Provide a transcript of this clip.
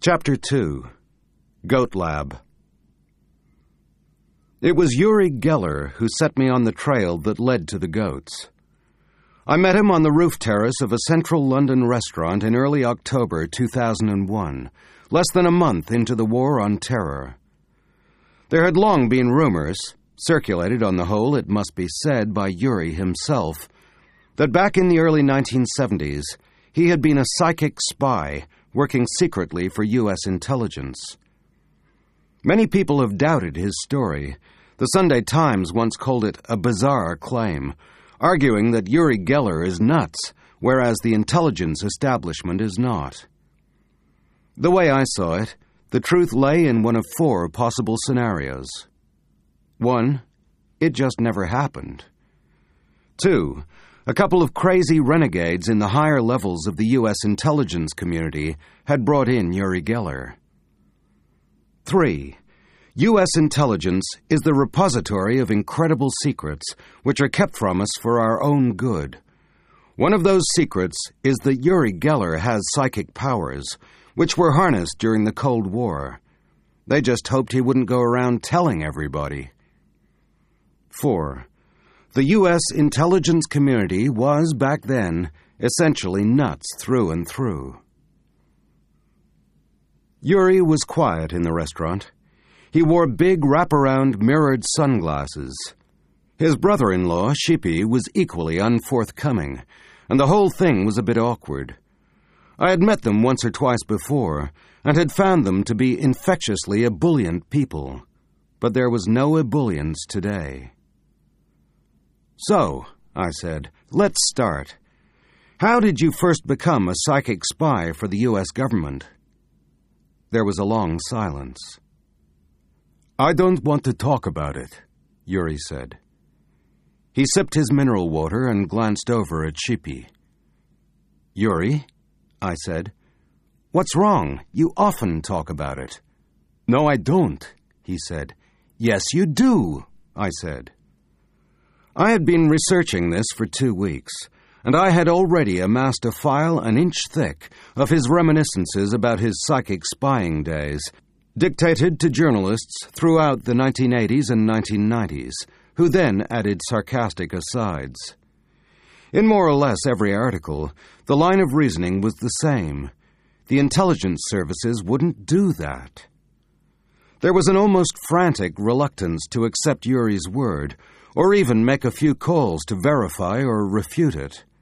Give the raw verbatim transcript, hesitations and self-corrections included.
Chapter two. Goat Lab. It was Uri Geller who set me on the trail that led to the goats. I met him on the roof terrace of a central London restaurant in early October two thousand one, less than a month into the War on Terror. There had long been rumors, circulated on the whole, it must be said, by Uri himself, that back in the early nineteen seventies, he had been a psychic spy working secretly for U S intelligence. Many people have doubted his story. The Sunday Times once called it a bizarre claim, arguing that Uri Geller is nuts, whereas the intelligence establishment is not. The way I saw it, the truth lay in one of four possible scenarios. One, it just never happened. Two, a couple of crazy renegades in the higher levels of the U S intelligence community had brought in Uri Geller. Three, U S intelligence is the repository of incredible secrets which are kept from us for our own good. One of those secrets is that Uri Geller has psychic powers, which were harnessed during the Cold War. They just hoped he wouldn't go around telling everybody. Four, the U S intelligence community was, back then, essentially nuts through and through. Uri was quiet in the restaurant. He wore big wraparound mirrored sunglasses. His brother-in-law, Shippy, was equally unforthcoming, and the whole thing was a bit awkward. I had met them once or twice before, and had found them to be infectiously ebullient people, but there was no ebullience today. So, I said, let's start. How did you first become a psychic spy for the U S government? There was a long silence. I don't want to talk about it, Uri said. He sipped his mineral water and glanced over at Shippy. Uri, I said, what's wrong? You often talk about it. No, I don't, he said. Yes, you do, I said. I had been researching this for two weeks, and I had already amassed a file an inch thick of his reminiscences about his psychic spying days, dictated to journalists throughout the nineteen eighties and nineteen nineties, who then added sarcastic asides. In more or less every article, the line of reasoning was the same. The intelligence services wouldn't do that. There was an almost frantic reluctance to accept Uri's word, or even make a few calls to verify or refute it.